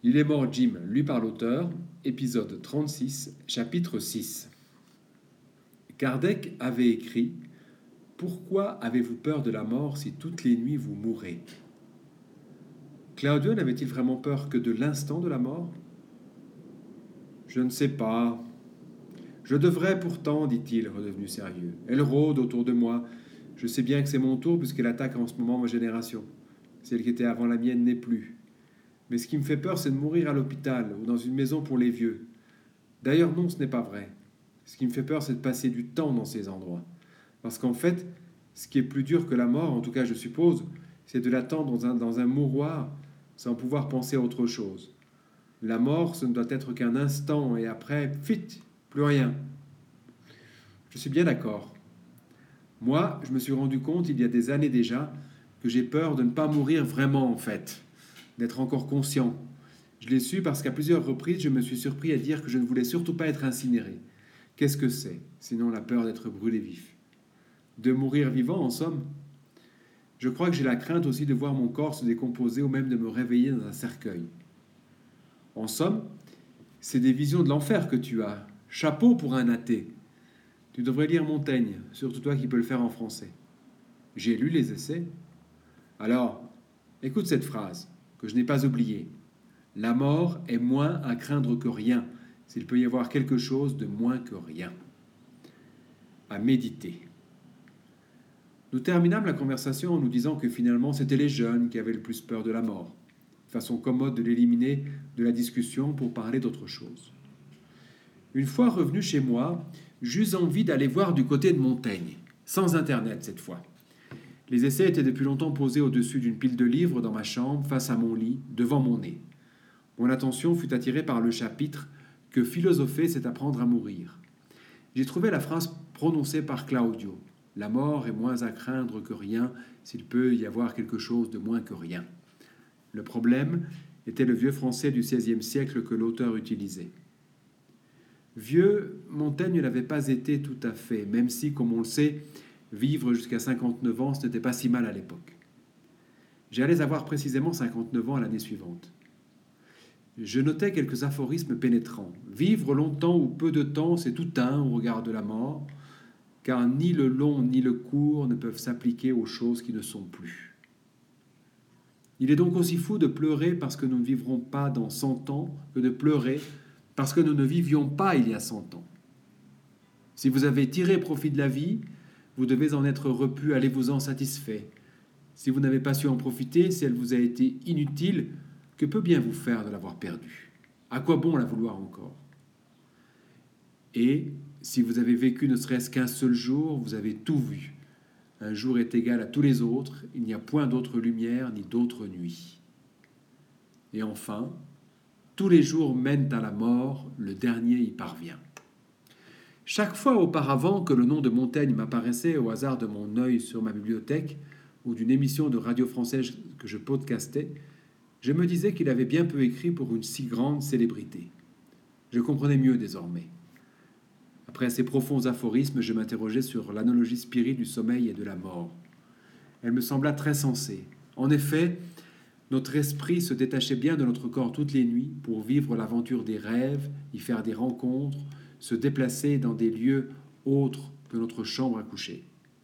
Il est mort Jim, lu par l'auteur, épisode 36, chapitre 6. Kardec avait écrit « Pourquoi avez-vous peur de la mort si toutes les nuits vous mourrez ?» Claudio n'avait-il vraiment peur que de l'instant de la mort ? « Je ne sais pas. Je devrais pourtant, dit-il, redevenu sérieux. Elle rôde autour de moi. Je sais bien que c'est mon tour puisqu'elle attaque en ce moment ma génération. Celle qui était avant la mienne n'est plus. Mais ce qui me fait peur, c'est de mourir à l'hôpital ou dans une maison pour les vieux. D'ailleurs, non, ce n'est pas vrai. Ce qui me fait peur, c'est de passer du temps dans ces endroits. Parce qu'en fait, ce qui est plus dur que la mort, en tout cas je suppose, c'est de l'attendre dans un mouroir sans pouvoir penser à autre chose. La mort, ce ne doit être qu'un instant et après, fit, plus rien. Je suis bien d'accord. Moi, je me suis rendu compte il y a des années déjà que j'ai peur de ne pas mourir vraiment en fait, d'être encore conscient. Je l'ai su parce qu'à plusieurs reprises, je me suis surpris à dire que je ne voulais surtout pas être incinéré. Qu'est-ce que c'est, sinon la peur d'être brûlé vif ? De mourir vivant, en somme ? Je crois que j'ai la crainte aussi de voir mon corps se décomposer ou même de me réveiller dans un cercueil. En somme, c'est des visions de l'enfer que tu as. Chapeau pour un athée. Tu devrais lire Montaigne, surtout toi qui peux le faire en français. J'ai lu les essais. Alors, écoute cette phrase, que je n'ai pas oubliée. La mort est moins à craindre que rien, s'il peut y avoir quelque chose de moins que rien. À méditer. Nous terminâmes la conversation en nous disant que finalement c'était les jeunes qui avaient le plus peur de la mort. Façon commode de l'éliminer de la discussion pour parler d'autre chose. Une fois revenu chez moi, j'eus envie d'aller voir du côté de Montaigne, sans internet cette fois. Les essais étaient depuis longtemps posés au-dessus d'une pile de livres dans ma chambre, face à mon lit, devant mon nez. Mon attention fut attirée par le chapitre « Que philosopher, c'est apprendre à mourir ». J'ai trouvé la phrase prononcée par Claudio. « La mort est moins à craindre que rien, s'il peut y avoir quelque chose de moins que rien ». Le problème était le vieux français du XVIe siècle que l'auteur utilisait. Vieux, Montaigne n'avait pas été tout à fait, même si, comme on le sait, vivre jusqu'à 59 ans, ce n'était pas si mal à l'époque. J'allais avoir précisément 59 ans l'année suivante. Je notais quelques aphorismes pénétrants. Vivre longtemps ou peu de temps, c'est tout un au regard de la mort, car ni le long ni le court ne peuvent s'appliquer aux choses qui ne sont plus. Il est donc aussi fou de pleurer parce que nous ne vivrons pas dans 100 ans que de pleurer parce que nous ne vivions pas il y a 100 ans. Si vous avez tiré profit de la vie, vous devez en être repu, allez-vous-en satisfait. Si vous n'avez pas su en profiter, si elle vous a été inutile, que peut bien vous faire de l'avoir perdue ? À quoi bon la vouloir encore ? Et si vous avez vécu ne serait-ce qu'un seul jour, vous avez tout vu. Un jour est égal à tous les autres, il n'y a point d'autre lumière ni d'autre nuit. Et enfin, tous les jours mènent à la mort, le dernier y parvient. Chaque fois auparavant que le nom de Montaigne m'apparaissait au hasard de mon œil sur ma bibliothèque ou d'une émission de radio française que je podcastais, je me disais qu'il avait bien peu écrit pour une si grande célébrité. Je comprenais mieux désormais. Après ces profonds aphorismes, je m'interrogeais sur l'analogie spirite du sommeil et de la mort. Elle me sembla très sensée. En effet, notre esprit se détachait bien de notre corps toutes les nuits pour vivre l'aventure des rêves, y faire des rencontres, se déplacer dans des lieux autres que notre chambre à coucher.